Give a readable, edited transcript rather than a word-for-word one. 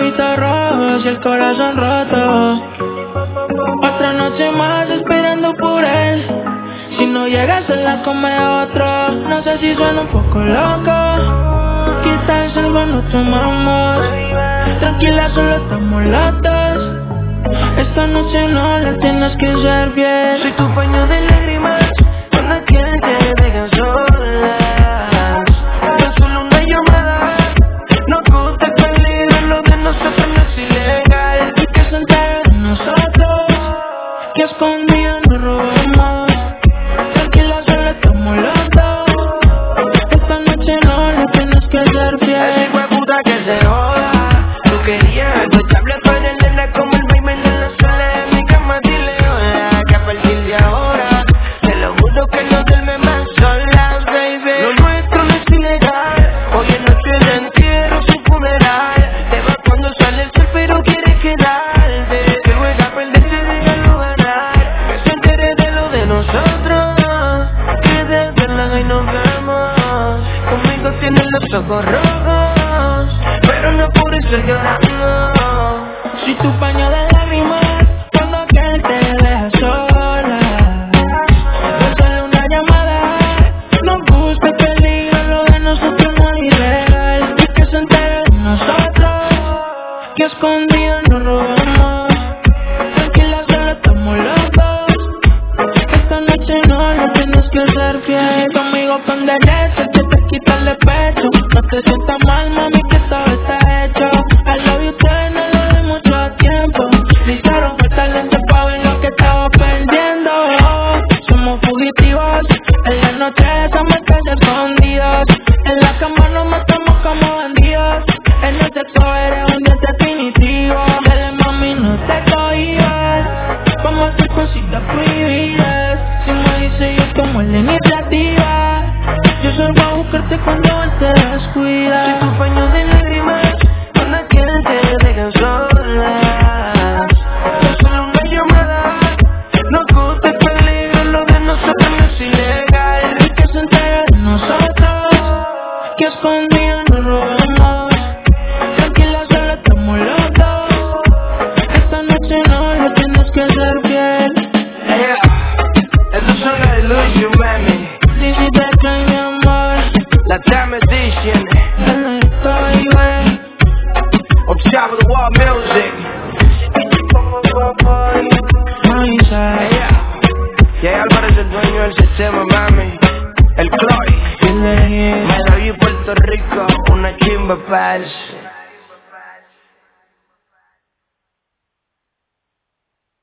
ojitos rojos y el corazón roto. Otra noche más esperando por él. Si no llega se la come otro. No sé si suena un poco loco. Quizás algo no tomamos. Tranquila, solo estamos latas. Esta noche no la tienes que ser fiel. Soy tu paño de lágrimas cuando aquel te deja solas. Tan solo una llamada. No gusta el peligro, lo de nosotros no es ilegal. Y que se entere de nosotros, que escondido nos robamos. Tranquila, solo estamos los dos. Esta noche no la tienes que ser Ese fiel. hueputa que se joda. Tú querías algo estable, pero nena como el baile en la sala de mi cama. Dile hola, que a partir de ahora te lo juro que no duerme más sola, baby. Lo nuestro no es ilegal. Hoy es noche de entierro sin funeral. Te vas cuando sale el sol, pero quieres quedarte. Que juega a perder, te déjalo ganar. Que se entere de lo de nosotros. Que desde la y nos vemos. Conmigo tienes los ojos rojos, pero no por eso llorando. Soy tu paño de lágrimas cuando aquel te deja sola. Tan solo una llamada. Nos gusta el peligro, lo de nosotros no es ilegal. Y que se entere de nosotros, que escondido nos robamos. Tranquila, solo estamos los dos. Esta noche no la tienes que ser fiel. Conmigo con derecho, que te quita el pecho. No te sientas mal, mami, que todo está hecho. I love you, te no lo de mucho tiempo. Me hicieron falta lente pa' ver lo que estaba perdiendo. Somos fugitivos, en la noche estamos casi escondidos. En la cama nos matamos como bandidos. En el sexo eres un dios definitivo. Dale, mami, no te cohibas. Vamos a hacer cositas prohibidas. Si me dice yo tomo la iniciativa. Yo salgo a buscarte cuando él te descuida. Soy tu paño de lágrimas cuando aquel te deja solas. Tan solo una llamada. No gusta el peligro, lo de nosotros no es ilegal. Y que se entere de nosotros, que escondido nos robamos. Tranquila, solo estamos los dos. Esta noche no la tienes que ser fiel. Estos son los de Lucio, mami. Si te cae mi amor, La Time Edition. no estoy bien. Observe the World Music. Moisés, Ya Álvarez, el dueño del sistema, mami. El Chloe. dile Maraví, Puerto Rico. Una chimba pals.